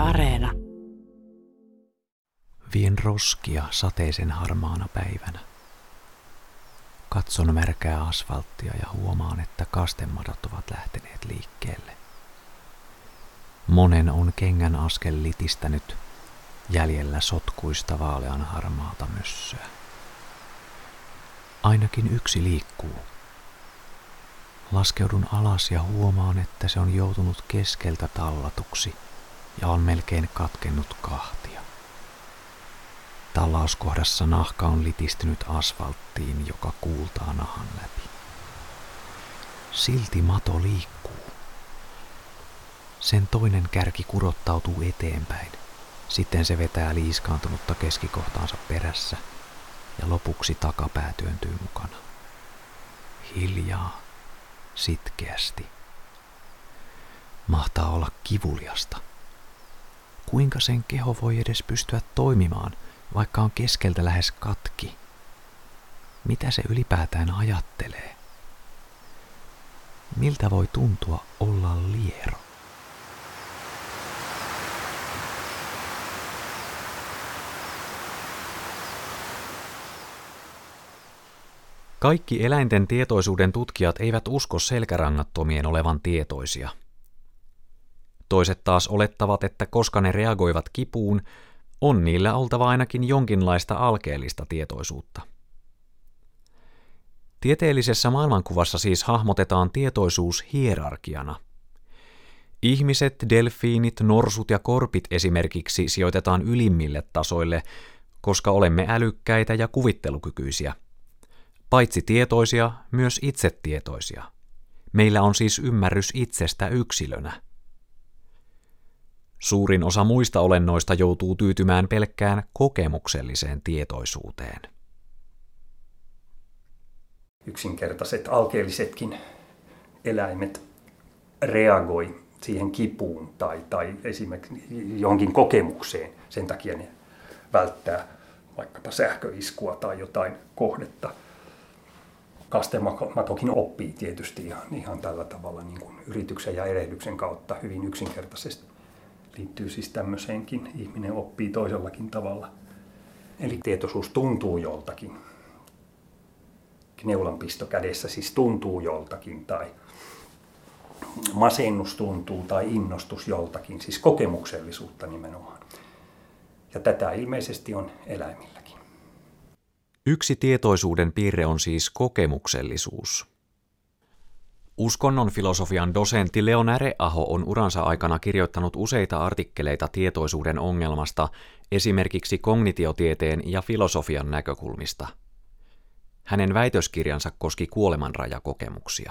Areena. Vien roskia sateisen harmaana päivänä. Katson märkää asfalttia ja huomaan, että kastemadot ovat lähteneet liikkeelle. Monen on kengän askel litistänyt jäljellä sotkuista vaalean harmaata mössöä. Ainakin yksi liikkuu. Laskeudun alas ja huomaan, että se on joutunut keskeltä tallatuksi ja on melkein katkennut kahtia. Tallauskohdassa nahka on litistynyt asfalttiin, joka kuultaa nahan läpi. Silti mato liikkuu. Sen toinen kärki kurottautuu eteenpäin. Sitten se vetää liiskaantunutta keskikohtaansa perässä ja lopuksi takapää työntyy mukana. Hiljaa, sitkeästi. Mahtaa olla kivuliasta. Kuinka sen keho voi edes pystyä toimimaan, vaikka on keskeltä lähes katki? Mitä se ylipäätään ajattelee? Miltä voi tuntua olla liero? Kaikki eläinten tietoisuuden tutkijat eivät usko selkärangattomien olevan tietoisia. Toiset taas olettavat, että koska ne reagoivat kipuun, on niillä oltava ainakin jonkinlaista alkeellista tietoisuutta. Tieteellisessä maailmankuvassa siis hahmotetaan tietoisuus hierarkiana. Ihmiset, delfiinit, norsut ja korpit esimerkiksi sijoitetaan ylimmille tasoille, koska olemme älykkäitä ja kuvittelukykyisiä. Paitsi tietoisia, myös itsetietoisia. Meillä on siis ymmärrys itsestä yksilönä. Suurin osa muista olennoista joutuu tyytymään pelkkään kokemukselliseen tietoisuuteen. Yksinkertaiset alkeellisetkin eläimet reagoi siihen kipuun tai esimerkiksi johonkin kokemukseen. Sen takia ne välttää vaikkapa sähköiskua tai jotain kohdetta. Kastematokin oppii tietysti ihan tällä tavalla niin kuin yrityksen ja erehdyksen kautta hyvin yksinkertaisesti. Liittyy siis tämmöiseenkin, ihminen oppii toisellakin tavalla. Eli tietoisuus tuntuu joltakin. Neulanpisto kädessä siis tuntuu joltakin tai masennus tuntuu tai innostus joltakin, siis kokemuksellisuutta nimenomaan. Ja tätä ilmeisesti on eläimilläkin. Yksi tietoisuuden piirre on siis kokemuksellisuus. Uskonnon filosofian dosentti Leon Äreaho on uransa aikana kirjoittanut useita artikkeleita tietoisuuden ongelmasta, esimerkiksi kognitiotieteen ja filosofian näkökulmista. Hänen väitöskirjansa koski kuolemanrajakokemuksia.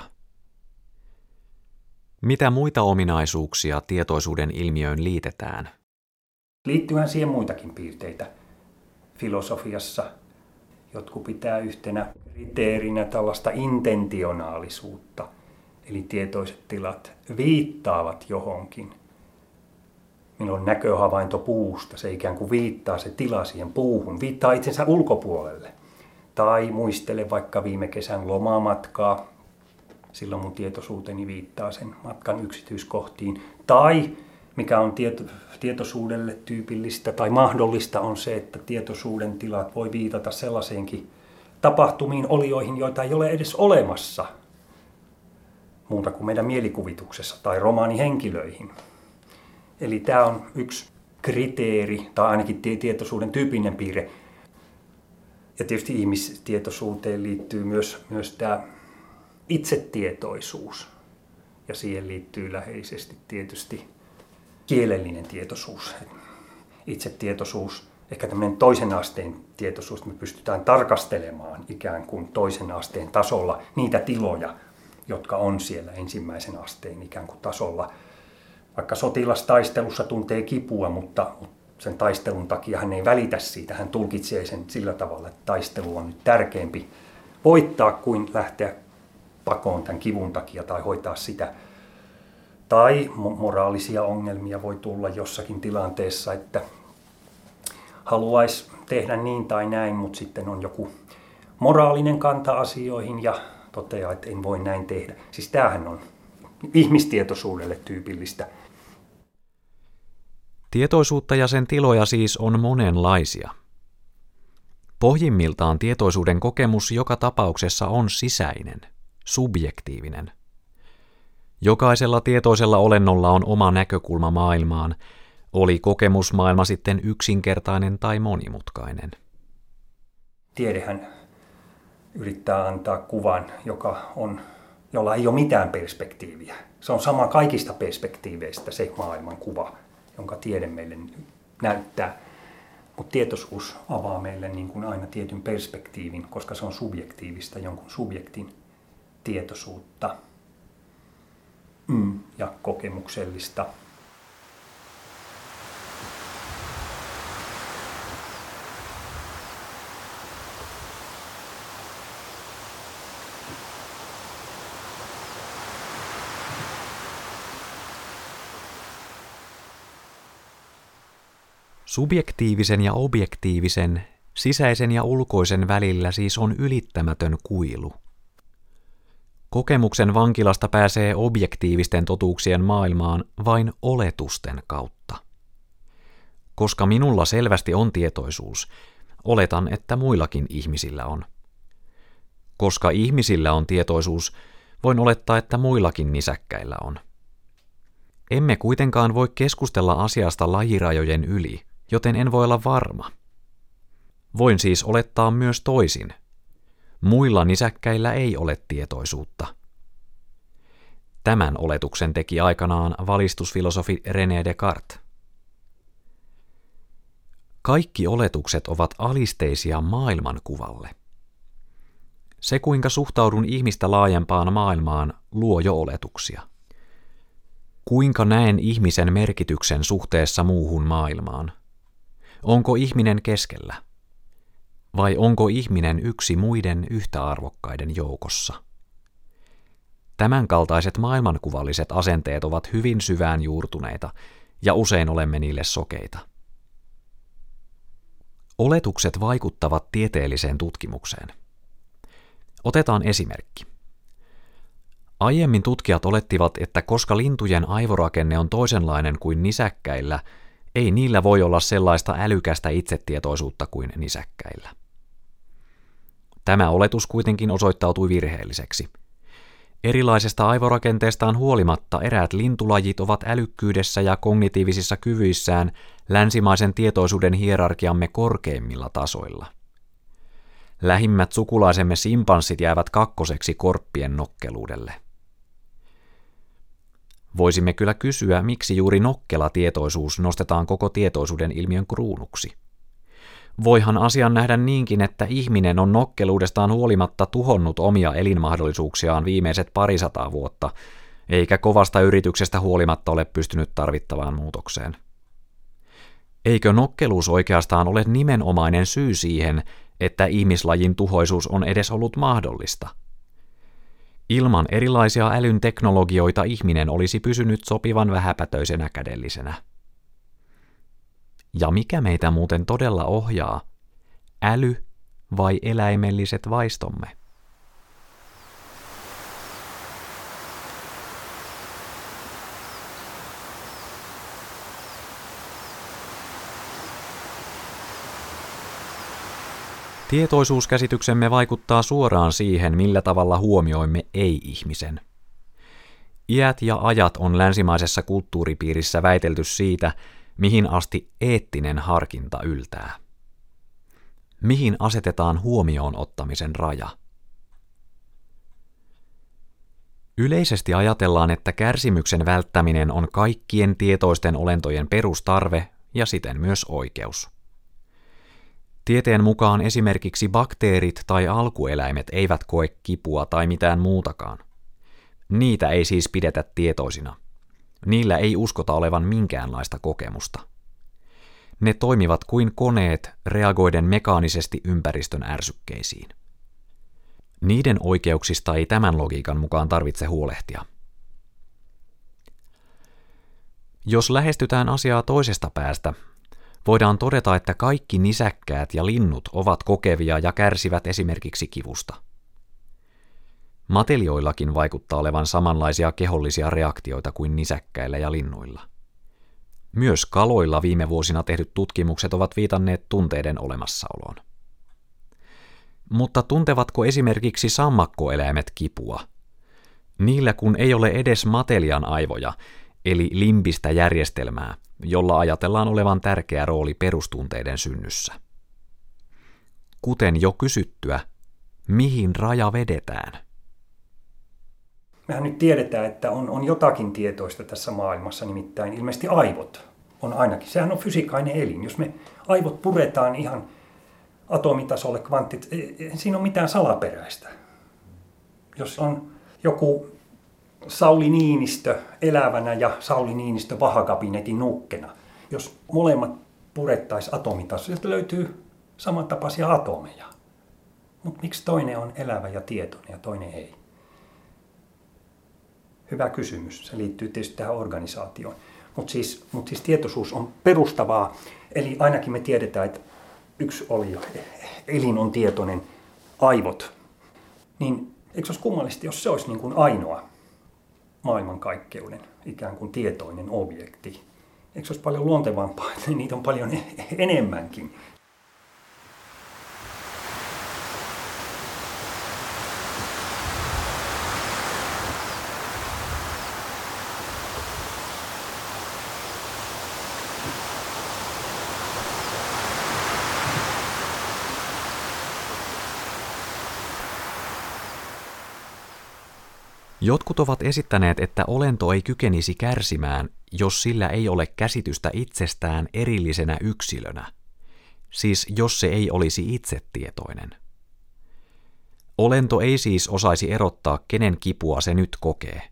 Mitä muita ominaisuuksia tietoisuuden ilmiöön liitetään? Liittyyhän siihen muitakin piirteitä filosofiassa. Jotkut pitää yhtenä kriteerinä tällaista intentionaalisuutta, eli tietoiset tilat viittaavat johonkin. Minulla on näköhavainto puusta, se ikään kuin viittaa se tila siihen puuhun, viittaa itsensä ulkopuolelle. Tai muistele vaikka viime kesän lomamatkaa, silloin mun tietoisuuteni viittaa sen matkan yksityiskohtiin. Tai mikä on tietoisuudelle tyypillistä tai mahdollista on se, että tietoisuuden tilat voi viitata sellaiseenkin tapahtumiin, olioihin, joita ei ole edes olemassa muuta kuin meidän mielikuvituksessa tai romaanihenkilöihin. Eli tämä on yksi kriteeri tai ainakin tietoisuuden tyypillinen piirre. Ja tietysti ihmistietoisuuteen liittyy myös tämä itsetietoisuus ja siihen liittyy läheisesti tietysti kielellinen tietoisuus, itsetietoisuus, ehkä tämmöinen toisen asteen tietoisuus, me pystytään tarkastelemaan ikään kuin toisen asteen tasolla niitä tiloja, jotka on siellä ensimmäisen asteen ikään kuin tasolla. Vaikka sotilastaistelussa tuntee kipua, mutta sen taistelun takia hän ei välitä siitä, hän tulkitsee sen sillä tavalla, että taistelu on nyt tärkeämpi voittaa kuin lähteä pakoon tämän kivun takia tai hoitaa sitä. Tai moraalisia ongelmia voi tulla jossakin tilanteessa, että haluaisi tehdä niin tai näin, mutta sitten on joku moraalinen kanta asioihin ja toteaa, että en voi näin tehdä. Siis tämähän on ihmistietoisuudelle tyypillistä. Tietoisuutta ja sen tiloja siis on monenlaisia. Pohjimmiltaan tietoisuuden kokemus joka tapauksessa on sisäinen, subjektiivinen. Jokaisella tietoisella olennolla on oma näkökulma maailmaan, oli kokemusmaailma sitten yksinkertainen tai monimutkainen. Tiedehän yrittää antaa kuvan, jolla ei ole mitään perspektiiviä. Se on sama kaikista perspektiiveistä se maailmankuva, jonka tiede meille näyttää. Mutta tietoisuus avaa meille niin kuin aina tietyn perspektiivin, koska se on subjektiivista, jonkun subjektin tietoisuutta ja kokemuksellista. Subjektiivisen ja objektiivisen, sisäisen ja ulkoisen välillä siis on ylittämätön kuilu. Kokemuksen vankilasta pääsee objektiivisten totuuksien maailmaan vain oletusten kautta. Koska minulla selvästi on tietoisuus, oletan, että muillakin ihmisillä on. Koska ihmisillä on tietoisuus, voin olettaa, että muillakin nisäkkäillä on. Emme kuitenkaan voi keskustella asiasta lajirajojen yli, joten en voi olla varma. Voin siis olettaa myös toisin. Muilla nisäkkäillä ei ole tietoisuutta. Tämän oletuksen teki aikanaan valistusfilosofi René Descartes. Kaikki oletukset ovat alisteisia maailmankuvalle. Se, kuinka suhtaudun ihmistä laajempaan maailmaan, luo jo oletuksia. Kuinka näen ihmisen merkityksen suhteessa muuhun maailmaan? Onko ihminen keskellä? Vai onko ihminen yksi muiden yhtä arvokkaiden joukossa? Tämänkaltaiset maailmankuvalliset asenteet ovat hyvin syvään juurtuneita, ja usein olemme niille sokeita. Oletukset vaikuttavat tieteelliseen tutkimukseen. Otetaan esimerkki. Aiemmin tutkijat olettivat, että koska lintujen aivorakenne on toisenlainen kuin nisäkkäillä, ei niillä voi olla sellaista älykästä itsetietoisuutta kuin nisäkkäillä. Tämä oletus kuitenkin osoittautui virheelliseksi. Erilaisesta aivorakenteestaan huolimatta eräät lintulajit ovat älykkyydessä ja kognitiivisissa kyvyissään länsimaisen tietoisuuden hierarkiamme korkeimmilla tasoilla. Lähimmät sukulaisemme simpanssit jäävät kakkoseksi korppien nokkeluudelle. Voisimme kyllä kysyä, miksi juuri nokkela tietoisuus nostetaan koko tietoisuuden ilmiön kruunuksi. Voihan asian nähdä niinkin, että ihminen on nokkeluudestaan huolimatta tuhonnut omia elinmahdollisuuksiaan viimeiset 200 vuotta, eikä kovasta yrityksestä huolimatta ole pystynyt tarvittavaan muutokseen. Eikö nokkeluus oikeastaan ole nimenomainen syy siihen, että ihmislajin tuhoisuus on edes ollut mahdollista? Ilman erilaisia älyn teknologioita ihminen olisi pysynyt sopivan vähäpätöisenä kädellisenä. Ja mikä meitä muuten todella ohjaa? Äly vai eläimelliset vaistomme? Tietoisuuskäsityksemme vaikuttaa suoraan siihen, millä tavalla huomioimme ei-ihmisen. Iät ja ajat on länsimaisessa kulttuuripiirissä väitelty siitä, mihin asti eettinen harkinta yltää. Mihin asetetaan huomioon ottamisen raja? Yleisesti ajatellaan, että kärsimyksen välttäminen on kaikkien tietoisten olentojen perustarve ja siten myös oikeus. Tieteen mukaan esimerkiksi bakteerit tai alkueläimet eivät koe kipua tai mitään muutakaan. Niitä ei siis pidetä tietoisina. Niillä ei uskota olevan minkäänlaista kokemusta. Ne toimivat kuin koneet reagoiden mekaanisesti ympäristön ärsykkeisiin. Niiden oikeuksista ei tämän logiikan mukaan tarvitse huolehtia. Jos lähestytään asiaa toisesta päästä, voidaan todeta, että kaikki nisäkkäät ja linnut ovat kokevia ja kärsivät esimerkiksi kivusta. Matelioillakin vaikuttaa olevan samanlaisia kehollisia reaktioita kuin nisäkkäillä ja linnuilla. Myös kaloilla viime vuosina tehdyt tutkimukset ovat viitanneet tunteiden olemassaoloon. Mutta tuntevatko esimerkiksi sammakkoeläimet kipua? Niillä kun ei ole edes matelian aivoja, eli limbistä järjestelmää, jolla ajatellaan olevan tärkeä rooli perustunteiden synnyssä. Kuten jo kysyttyä, mihin raja vedetään? Mehän nyt tiedetään, että on jotakin tietoista tässä maailmassa, nimittäin ilmeisesti aivot on ainakin. Sehän on fysikainen elin. Jos me aivot puretaan ihan atomitasolle, siinä on mitään salaperäistä. Jos on joku Sauli Niinistö elävänä ja Sauli Niinistö vahakabinetin nukkena, jos molemmat purettaisiin atomitasolle, sieltä löytyy samantapaisia atomeja. Mutta miksi toinen on elävä ja tietoinen ja toinen ei? Hyvä kysymys. Se liittyy tietysti tähän organisaatioon. Mutta siis tietoisuus on perustavaa. Eli ainakin me tiedetään, että yksi elin on tietoinen, aivot. Niin eikö se olisi kummallista, jos se olisi niin kuin ainoa maailmankaikkeuden ikään kuin tietoinen objekti? Eikö se olisi paljon luontevampaa, että niitä on paljon enemmänkin? Jotkut ovat esittäneet, että olento ei kykenisi kärsimään, jos sillä ei ole käsitystä itsestään erillisenä yksilönä, siis jos se ei olisi itsetietoinen. Olento ei siis osaisi erottaa, kenen kipua se nyt kokee.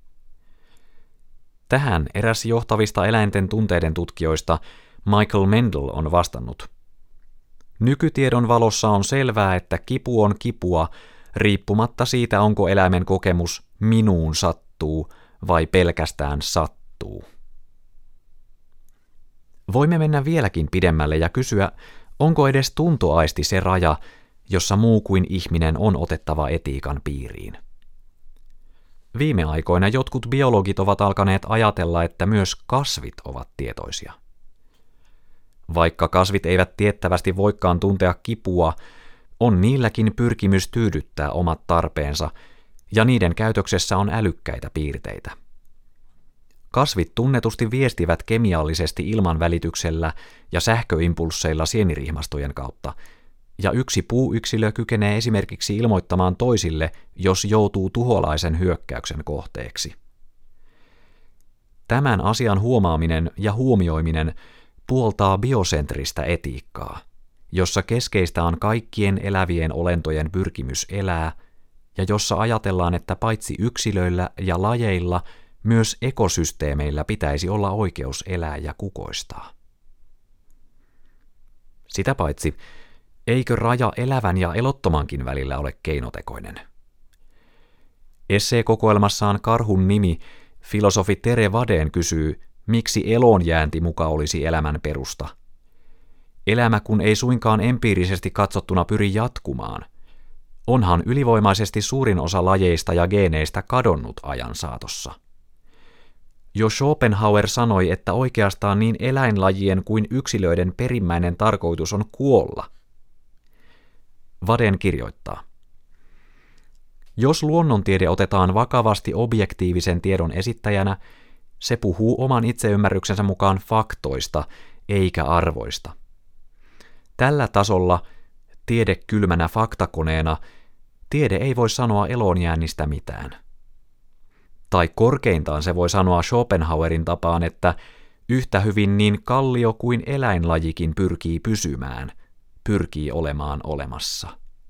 Tähän eräs johtavista eläinten tunteiden tutkijoista Michael Mendel on vastannut. Nykytiedon valossa on selvää, että kipu on kipua, riippumatta siitä, onko eläimen kokemus minuun sattuu vai pelkästään sattuu. Voimme mennä vieläkin pidemmälle ja kysyä, onko edes tuntoaisti se raja, jossa muu kuin ihminen on otettava etiikan piiriin. Viime aikoina jotkut biologit ovat alkaneet ajatella, että myös kasvit ovat tietoisia. Vaikka kasvit eivät tiettävästi voikaan tuntea kipua, on niilläkin pyrkimys tyydyttää omat tarpeensa, ja niiden käytöksessä on älykkäitä piirteitä. Kasvit tunnetusti viestivät kemiallisesti ilman välityksellä ja sähköimpulsseilla sienirihmastojen kautta, ja yksi puuyksilö kykenee esimerkiksi ilmoittamaan toisille, jos joutuu tuholaisen hyökkäyksen kohteeksi. Tämän asian huomaaminen ja huomioiminen puoltaa biosentristä etiikkaa, jossa keskeistä on kaikkien elävien olentojen pyrkimys elää, ja jossa ajatellaan, että paitsi yksilöillä ja lajeilla, myös ekosysteemeillä pitäisi olla oikeus elää ja kukoistaa. Sitä paitsi, eikö raja elävän ja elottomankin välillä ole keinotekoinen? Esseekokoelmassaan Karhun nimi filosofi Tere Waden kysyy, miksi eloonjäänti muka olisi elämän perusta. Elämä kun ei suinkaan empiirisesti katsottuna pyri jatkumaan, onhan ylivoimaisesti suurin osa lajeista ja geeneistä kadonnut ajan saatossa. Jo Schopenhauer sanoi, että oikeastaan niin eläinlajien kuin yksilöiden perimmäinen tarkoitus on kuolla. Waden kirjoittaa. Jos luonnontiede otetaan vakavasti objektiivisen tiedon esittäjänä, se puhuu oman itseymmärryksensä mukaan faktoista eikä arvoista. Tällä tasolla, tiede kylmänä faktakoneena, tiede ei voi sanoa eloonjäännistä mitään. Tai korkeintaan se voi sanoa Schopenhauerin tapaan, että yhtä hyvin niin kallio kuin eläinlajikin pyrkii pysymään, pyrkii olemaan olemassa.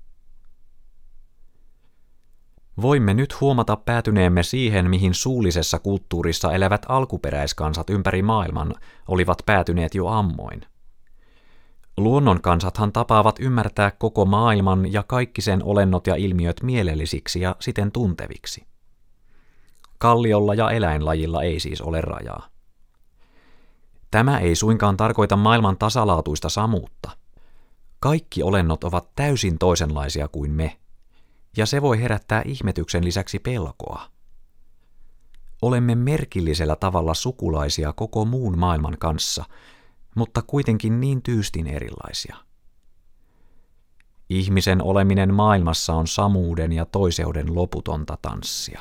Voimme nyt huomata päätyneemme siihen, mihin suullisessa kulttuurissa elävät alkuperäiskansat ympäri maailman olivat päätyneet jo ammoin. Luonnonkansathan tapaavat ymmärtää koko maailman ja kaikki sen olennot ja ilmiöt mielellisiksi ja siten tunteviksi. Kalliolla ja eläinlajilla ei siis ole rajaa. Tämä ei suinkaan tarkoita maailman tasalaatuista samuutta. Kaikki olennot ovat täysin toisenlaisia kuin me, ja se voi herättää ihmetyksen lisäksi pelkoa. olemme merkillisellä tavalla sukulaisia koko muun maailman kanssa, mutta kuitenkin niin tyystin erilaisia. Ihmisen oleminen maailmassa on samuuden ja toiseuden loputonta tanssia.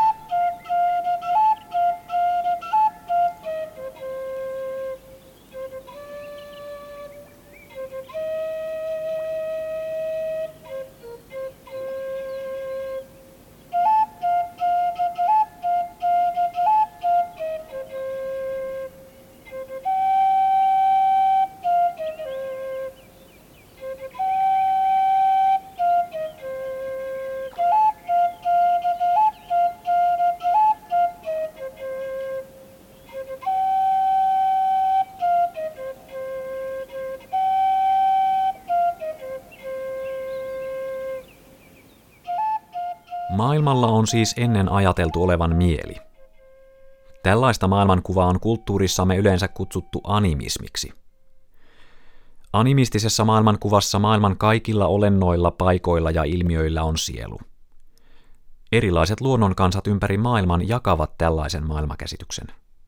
Maailmalla on siis ennen ajateltu olevan mieli. Tällaista maailmankuvaa on kulttuurissamme yleensä kutsuttu animismiksi. Animistisessa maailmankuvassa maailman kaikilla olennoilla, paikoilla ja ilmiöillä on sielu. Erilaiset luonnonkansat ympäri maailman jakavat tällaisen maailmakäsityksen.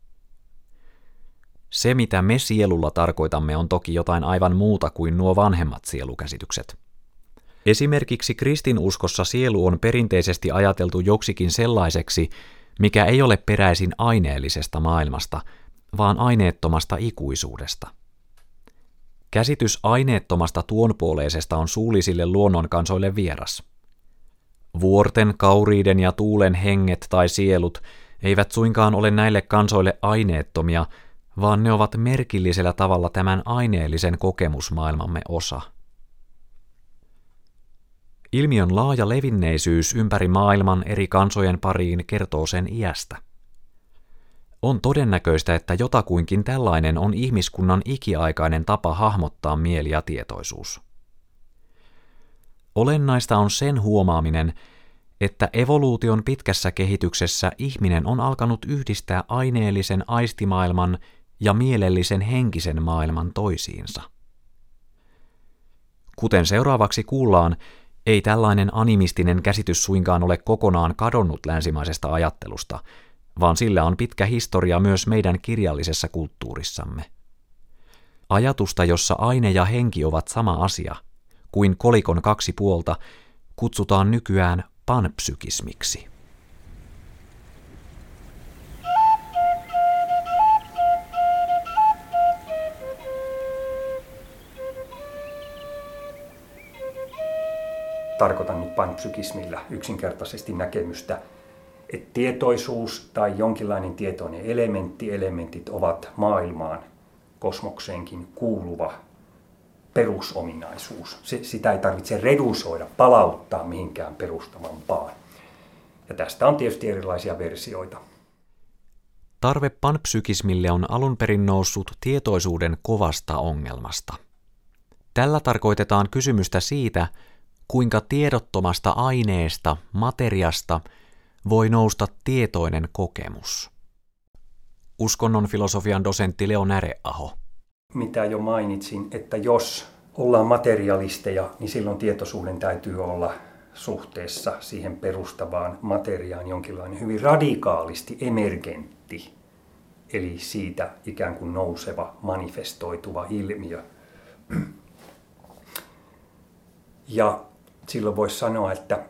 Se, mitä me sielulla tarkoitamme, on toki jotain aivan muuta kuin nuo vanhemmat sielukäsitykset. Esimerkiksi kristinuskossa sielu on perinteisesti ajateltu joksikin sellaiseksi, mikä ei ole peräisin aineellisesta maailmasta, vaan aineettomasta ikuisuudesta. Käsitys aineettomasta tuonpuoleisesta on suullisille luonnonkansoille vieras. Vuorten, kauriiden ja tuulen henget tai sielut eivät suinkaan ole näille kansoille aineettomia, vaan ne ovat merkillisellä tavalla tämän aineellisen kokemusmaailmamme osa. Ilmiön laaja levinneisyys ympäri maailman eri kansojen pariin kertoo sen iästä. On todennäköistä, että jotakuinkin tällainen on ihmiskunnan ikiaikainen tapa hahmottaa mieli ja tietoisuus. Olennaista on sen huomaaminen, että evoluution pitkässä kehityksessä ihminen on alkanut yhdistää aineellisen aistimaailman ja mielellisen henkisen maailman toisiinsa. Kuten seuraavaksi kuullaan, ei tällainen animistinen käsitys suinkaan ole kokonaan kadonnut länsimaisesta ajattelusta, vaan sillä on pitkä historia myös meidän kirjallisessa kulttuurissamme. Ajatusta, jossa aine ja henki ovat sama asia, kuin kolikon kaksi puolta, kutsutaan nykyään panpsykismiksi. Tarkoitan nyt panpsykismilla yksinkertaisesti näkemystä, että tietoisuus tai jonkinlainen tietoinen elementit ovat maailmaan, kosmokseenkin kuuluva perusominaisuus. Sitä ei tarvitse redusoida, palauttaa mihinkään perustavampaan. Ja tästä on tietysti erilaisia versioita. Tarve panpsykismille on alun perin noussut tietoisuuden kovasta ongelmasta. Tällä tarkoitetaan kysymystä siitä, kuinka tiedottomasta aineesta, materiasta, voi nousta tietoinen kokemus. Uskonnon filosofian dosentti Leo Näreaho. Mitä jo mainitsin, että jos ollaan materialisteja, niin silloin tietoisuuden täytyy olla suhteessa siihen perustavaan materiaan jonkinlainen hyvin radikaalisti emergentti, eli siitä ikään kuin nouseva, manifestoituva ilmiö. Ja silloin voisi sanoa, että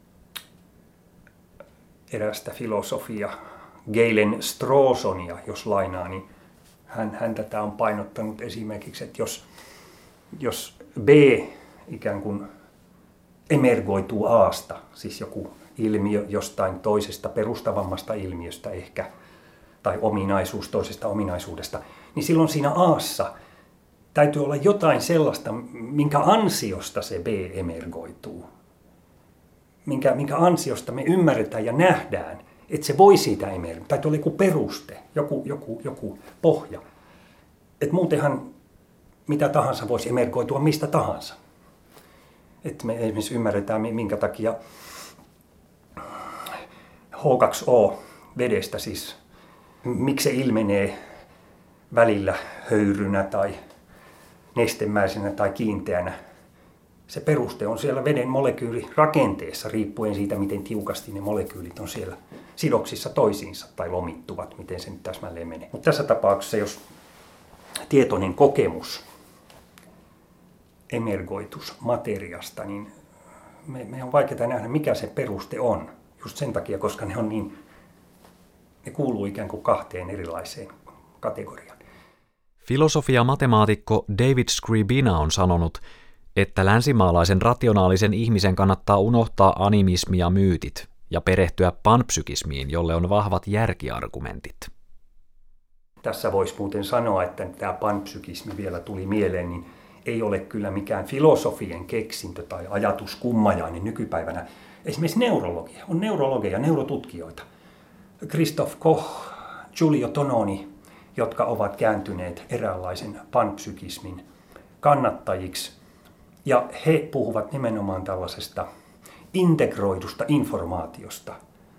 erästä filosofia, Galen Strawsonia, jos lainaa, niin hän tätä on painottanut esimerkiksi, että jos B ikään kuin emergoituu A:sta, siis joku ilmiö jostain toisesta perustavammasta ilmiöstä ehkä, tai ominaisuus toisesta ominaisuudesta, niin silloin siinä A:ssa täytyy olla jotain sellaista, minkä ansiosta se B emergoituu. Minkä ansiosta me ymmärretään ja nähdään, että se voi siitä emergoitua. Täytyy olla joku peruste, joku pohja. Että muutenhan mitä tahansa voisi emergoitua mistä tahansa. Että me esimerkiksi ymmärretään, minkä takia H2O vedestä siis, miksi se ilmenee välillä höyrynä tai nestemäisenä tai kiinteänä. Se peruste on siellä veden molekyylirakenteessa, riippuen siitä, miten tiukasti ne molekyylit on siellä sidoksissa toisiinsa tai lomittuvat, miten se nyt täsmälleen menee. Mutta tässä tapauksessa, jos tietoinen kokemus emergoitus materiasta, niin me on vaikeaa nähdä, mikä se peruste on. Just sen takia, koska ne kuuluu ikään kuin kahteen erilaiseen kategoriaan. Filosofia-matemaatikko David Scribina on sanonut, että länsimaalaisen rationaalisen ihmisen kannattaa unohtaa animismi ja myytit ja perehtyä panpsykismiin, jolle on vahvat järkiargumentit. Tässä voisi muuten sanoa, että tämä panpsykismi vielä tuli mieleen, niin ei ole kyllä mikään filosofien keksintö tai ajatuskummajainen nykypäivänä. Esimerkiksi neurologia. On neurologeja, neurotutkijoita. Christoph Koch, Giulio Tononi, jotka ovat kääntyneet eräänlaisen panpsykismin kannattajiksi. Ja he puhuvat nimenomaan tällaisesta integroidusta informaatiosta,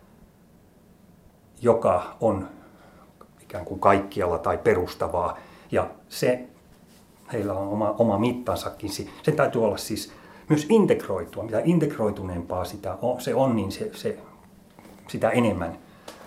joka on ikään kuin kaikkialla tai perustavaa. Ja heillä on oma mittansakin. Sen täytyy olla siis myös integroitua. Mitä integroituneempaa se on, niin sitä enemmän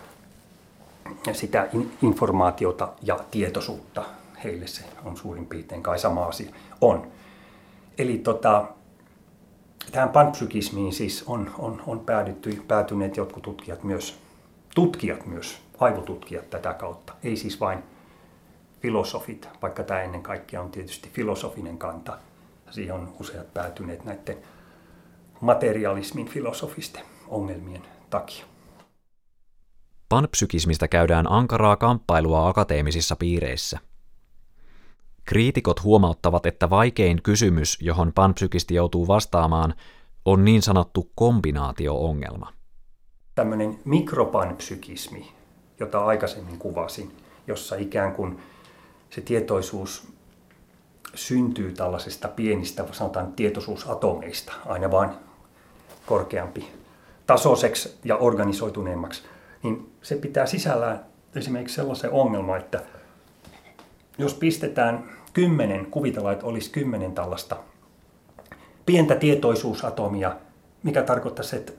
sitä informaatiota ja tietoisuutta heille se on suurin piirtein kai sama asia on. Eli tähän panpsykismiin siis on päätyneet jotkut tutkijat myös, aivotutkijat tätä kautta. Ei siis vain filosofit, vaikka tämä ennen kaikkea on tietysti filosofinen kanta. Siihen on useat päätyneet näiden materialismin filosofisten ongelmien takia. Panpsykismista käydään ankaraa kamppailua akateemisissa piireissä. Kriitikot huomauttavat, että vaikein kysymys, johon panpsykisti joutuu vastaamaan, on niin sanottu kombinaatio-ongelma. Tämmöinen mikropanpsykismi, jota aikaisemmin kuvasin, jossa ikään kuin se tietoisuus syntyy tällaisista pienistä, sanotaan tietoisuusatomeista, aina vain korkeampi tasoiseksi ja organisoituneemmaksi, niin se pitää sisällään esimerkiksi sellaisen ongelman, että jos pistetään kuvitellaan, että olisi 10 tällaista pientä tietoisuusatomia, mikä tarkoittaisi, että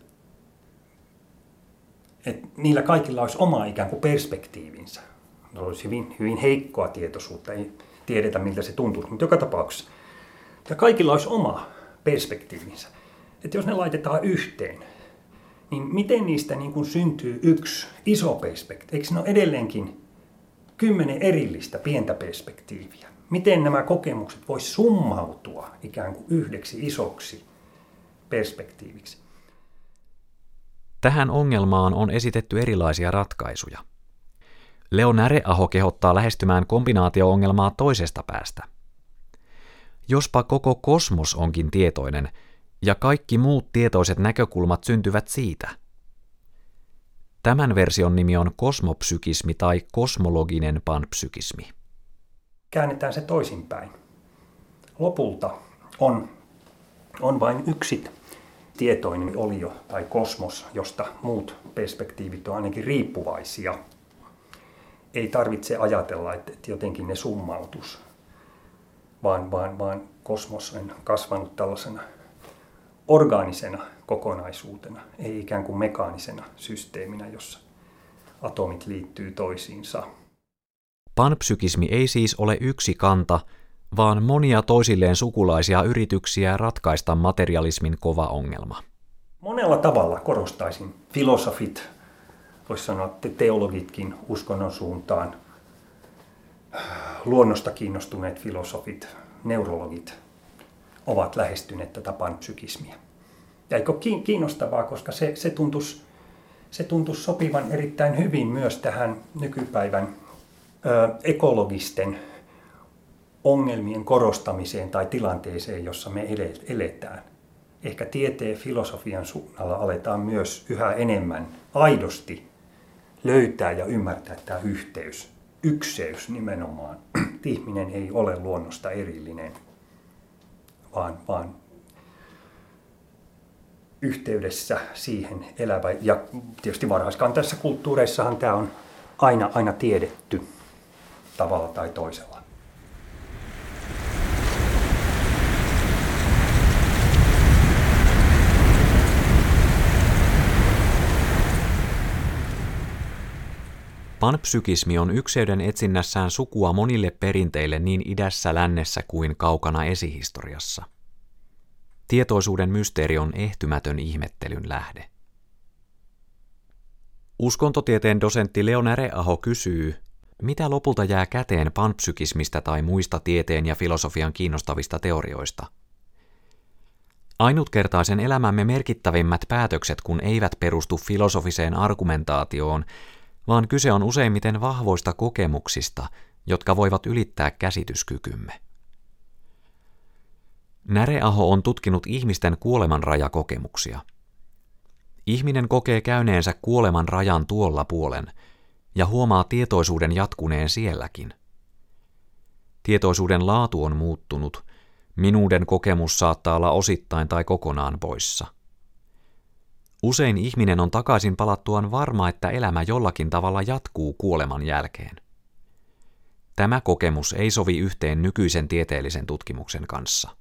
niillä kaikilla olisi oma ikään kuin perspektiivinsä. Ne olisi hyvin heikkoa tietoisuutta, ei tiedetä miltä se tuntuu, mutta joka tapauksessa. Ja kaikilla olisi oma perspektiivinsä. Että jos ne laitetaan yhteen, niin miten niistä niin kuin syntyy yksi iso perspektiivi? Eikö ne ole edelleenkin 10 erillistä pientä perspektiiviä? Miten nämä kokemukset vois summautua ikään kuin yhdeksi isoksi perspektiiviksi? Tähän ongelmaan on esitetty erilaisia ratkaisuja. Leo Näreaho kehottaa lähestymään kombinaatio-ongelmaa toisesta päästä. Jospa koko kosmos onkin tietoinen, ja kaikki muut tietoiset näkökulmat syntyvät siitä. Tämän version nimi on kosmopsykismi tai kosmologinen panpsykismi. Käännetään se toisinpäin. Lopulta on vain yksi tietoinen olio tai kosmos, josta muut perspektiivit on ainakin riippuvaisia. Ei tarvitse ajatella, että jotenkin ne summautus, vaan kosmos on kasvanut tällaisena orgaanisena kokonaisuutena, ei ikään kuin mekaanisena systeeminä, jossa atomit liittyy toisiinsa. Panpsykismi ei siis ole yksi kanta, vaan monia toisilleen sukulaisia yrityksiä ratkaista materialismin kova ongelma. Monella tavalla korostaisin filosofit, voisi sanoa, että teologitkin uskonnon suuntaan, luonnosta kiinnostuneet filosofit, neurologit ovat lähestyneet tätä panpsykismia. Ja eikö ole kiinnostavaa, koska se tuntuisi sopivan erittäin hyvin myös tähän nykypäivän ekologisten ongelmien korostamiseen tai tilanteeseen, jossa me eletään. Ehkä tieteen filosofian suunnalla aletaan myös yhä enemmän aidosti löytää ja ymmärtää tämä yhteys, ykseys nimenomaan. Ihminen ei ole luonnosta erillinen, vaan yhteydessä siihen elävä. Ja tietysti varhaiskantaisissa kulttuureissahan tämä on aina tiedetty tavalla tai toisella. Panpsykismi on ykseyden etsinnässään sukua monille perinteille niin idässä, lännessä kuin kaukana esihistoriassa. Tietoisuuden mysteeri on ehtymätön ihmettelyn lähde. Uskontotieteen dosentti Leo Näreaho kysyy, mitä lopulta jää käteen panpsykismistä tai muista tieteen ja filosofian kiinnostavista teorioista? Ainutkertaisen elämämme merkittävimmät päätökset kun eivät perustu filosofiseen argumentaatioon, vaan kyse on useimmiten vahvoista kokemuksista, jotka voivat ylittää käsityskykymme. Näreaho on tutkinut ihmisten kuolemanrajakokemuksia. Ihminen kokee käyneensä kuoleman rajan tuolla puolen ja huomaa tietoisuuden jatkuneen sielläkin. Tietoisuuden laatu on muuttunut, minuuden kokemus saattaa olla osittain tai kokonaan poissa. Usein ihminen on takaisin palattuaan varma, että elämä jollakin tavalla jatkuu kuoleman jälkeen. Tämä kokemus ei sovi yhteen nykyisen tieteellisen tutkimuksen kanssa.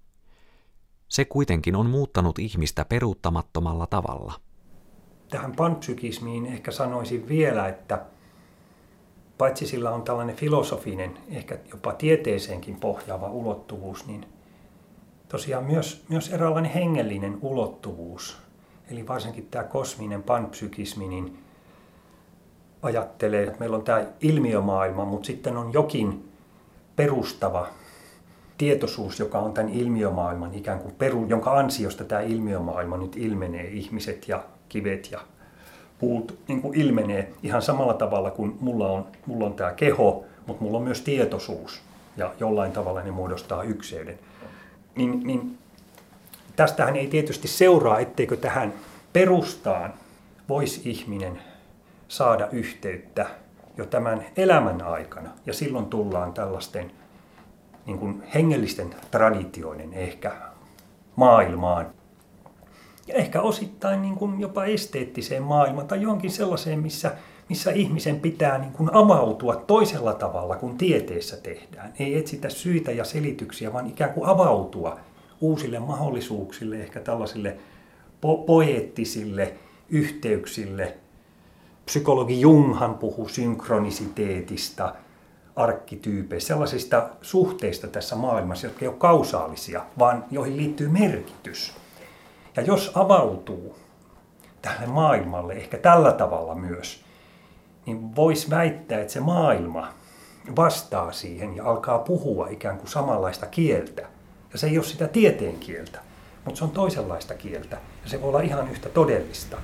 Se kuitenkin on muuttanut ihmistä peruuttamattomalla tavalla. Tähän panpsykismiin ehkä sanoisin vielä, että paitsi sillä on tällainen filosofinen, ehkä jopa tieteeseenkin pohjaava ulottuvuus, niin tosiaan myös eräänlainen hengellinen ulottuvuus. Eli varsinkin tämä kosminen panpsykismi niin ajattelee, että meillä on tämä ilmiömaailma, mutta sitten on jokin perustava tietoisuus, joka on tämän ilmiömaailman ikään kuin jonka ansiosta tämä ilmiömaailma nyt ilmenee, ihmiset ja kivet ja puut niin kuin ilmenee ihan samalla tavalla kuin mulla on tämä keho, mutta mulla on myös tietoisuus ja jollain tavalla ne muodostaa ykseyden. Niin tästähän ei tietysti seuraa, etteikö tähän perustaan voisi ihminen saada yhteyttä jo tämän elämän aikana ja silloin tullaan tällaisten niin kuin hengellisten traditioiden ehkä maailmaan. Ja ehkä osittain niin kuin jopa esteettiseen maailmaan tai johonkin sellaiseen, missä ihmisen pitää niin kuin avautua toisella tavalla kuin tieteessä tehdään. Ei etsitä syitä ja selityksiä, vaan ikään kuin avautua uusille mahdollisuuksille, ehkä tällaisille poeettisille yhteyksille. Psykologi Junghan puhuu synkronisiteetista, arkkityypeistä, sellaisista suhteista tässä maailmassa, jotka ei ole kausaalisia, vaan joihin liittyy merkitys. Ja jos avautuu tälle maailmalle ehkä tällä tavalla myös, niin voisi väittää, että se maailma vastaa siihen ja alkaa puhua ikään kuin samanlaista kieltä. Ja se ei ole sitä tieteen kieltä, mutta se on toisenlaista kieltä ja se voi olla ihan yhtä todellista.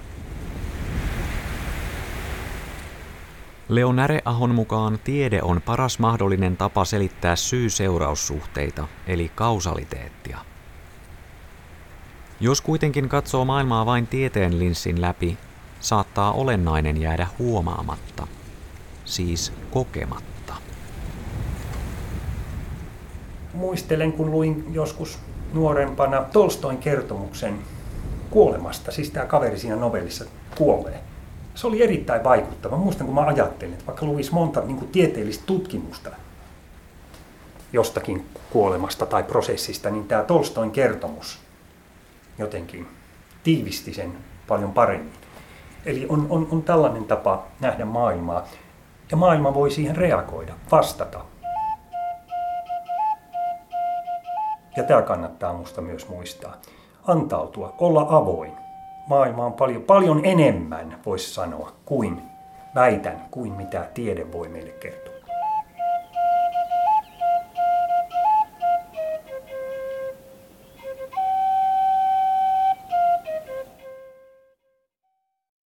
Leo Näreahon mukaan tiede on paras mahdollinen tapa selittää syy-seuraussuhteita, eli kausaliteettia. Jos kuitenkin katsoo maailmaa vain tieteen linssin läpi, saattaa olennainen jäädä huomaamatta, siis kokematta. Muistelen, kun luin joskus nuorempana Tolstoin kertomuksen kuolemasta, siis tämä kaveri siinä novellissa kuolee. Se oli erittäin vaikuttava. Muistan, kun mä ajattelin, että vaikka luvisi monta niin kuin tieteellistä tutkimusta jostakin kuolemasta tai prosessista, niin tämä Tolstoin kertomus jotenkin tiivisti sen paljon paremmin. Eli on tällainen tapa nähdä maailmaa, ja maailma voi siihen reagoida, vastata. Ja tämä kannattaa musta myös muistaa. Antautua, olla avoin. Maailma on paljon enemmän, voisi sanoa, kuin mitä tiede voi meille kertoa.